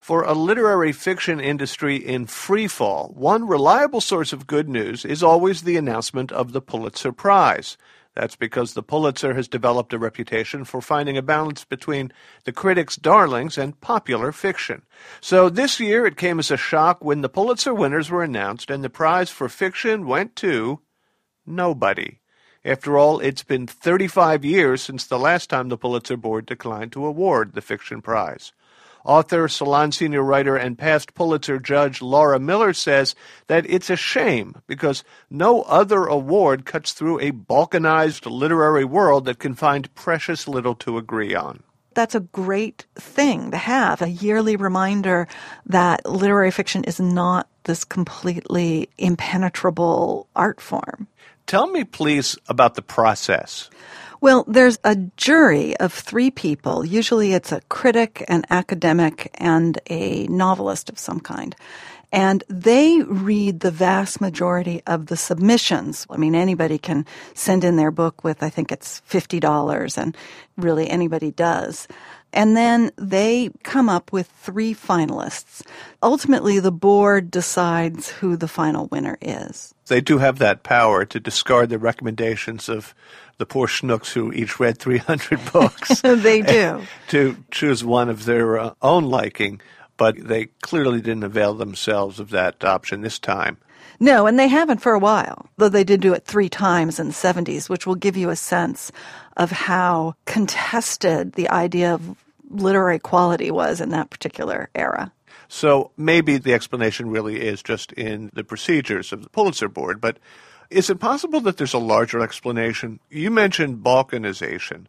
For a literary fiction industry in free fall, one reliable source of good news is always the announcement of the Pulitzer Prize. That's because the Pulitzer has developed a reputation for finding a balance between the critics' darlings and popular fiction. So this year it came as a shock when the Pulitzer winners were announced and the prize for fiction went to nobody. After all, it's been 35 years since the last time the Pulitzer Board declined to award the fiction prize. Author, Salon senior writer, and past Pulitzer judge Laura Miller says that it's a shame because no other award cuts through a balkanized literary world that can find precious little to agree on. That's a great thing to have, a yearly reminder that literary fiction is not this completely impenetrable art form. Tell me, please, about the process. Well, there's a jury of 3 people. Usually it's a critic, an academic, and a novelist of some kind. And they read the vast majority of the submissions. I mean, anybody can send in their book with, I think it's $50, and really anybody does. And then they come up with 3 finalists. Ultimately, the board decides who the final winner is. They do have that power to discard the recommendations of the poor schnooks who each read 300 books. They do. To choose one of their own liking, but they clearly didn't avail themselves of that option this time. No, and they haven't for a while, though they did do it 3 times in the 70s, which will give you a sense of how contested the idea of literary quality was in that particular era. So maybe the explanation really is just in the procedures of the Pulitzer Board, but is it possible that there's a larger explanation? You mentioned balkanization.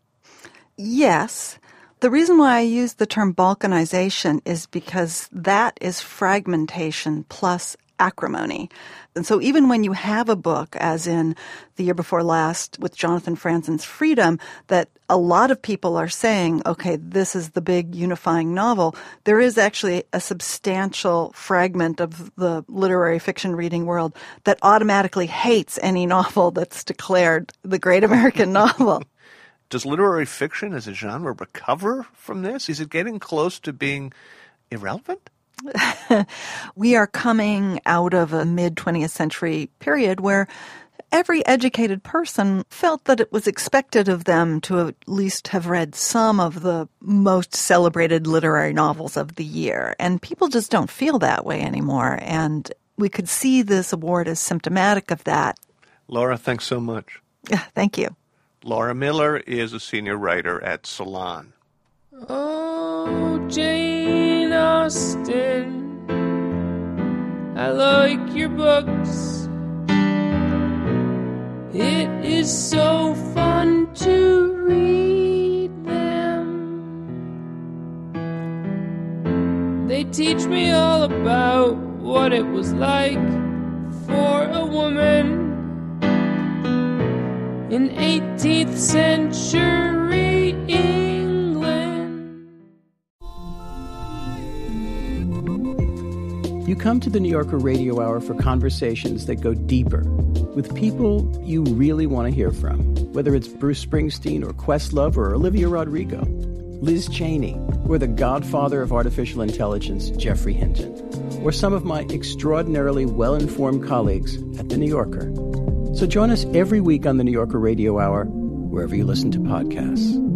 Yes. The reason why I use the term balkanization is because that is fragmentation plus acrimony. And so even when you have a book, as in The Year Before Last with Jonathan Franzen's Freedom, that a lot of people are saying, okay, this is the big unifying novel, there is actually a substantial fragment of the literary fiction reading world that automatically hates any novel that's declared the great American novel. Does literary fiction as a genre recover from this? Is it getting close to being irrelevant? We are coming out of a mid-20th century period where every educated person felt that it was expected of them to at least have read some of the most celebrated literary novels of the year. And people just don't feel that way anymore. And we could see this award as symptomatic of that. Laura, thanks so much. Thank you. Laura Miller is a senior writer at Salon. Oh, Jane Austen, I like your books. It is so fun to read them. They teach me all about what it was like for a woman in 18th century England. You come to the New Yorker Radio Hour for conversations that go deeper with people you really want to hear from, whether it's Bruce Springsteen or Questlove or Olivia Rodrigo, Liz Cheney, or the godfather of artificial intelligence, Geoffrey Hinton, or some of my extraordinarily well-informed colleagues at The New Yorker. So join us every week on the New Yorker Radio Hour, wherever you listen to podcasts.